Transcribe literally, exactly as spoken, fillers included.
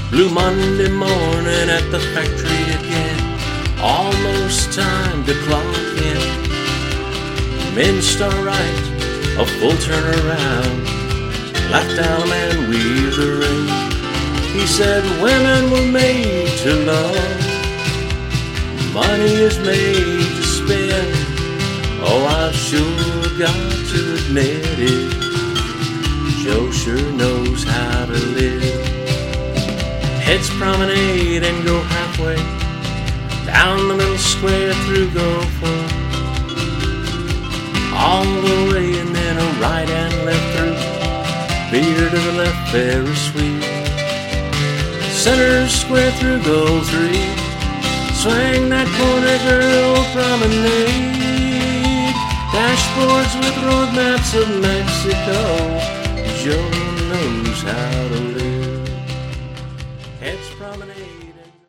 Blue Monday morning at the factory again. Almost time to clock in. Men start right, a full turnaround. Laughed down a man weaves a ring. He said women were made to love, money is made to spend. Oh, I've sure got to admit it, Joe sure knows how to live. Heads promenade and go halfway down the middle square through Gopher, all the way, and then a right and left through Beer to the left, very sweet. Center square through goal three. Swing that corner, girl, promenade. Dashboards with road maps of Mexico. Joe knows how to live.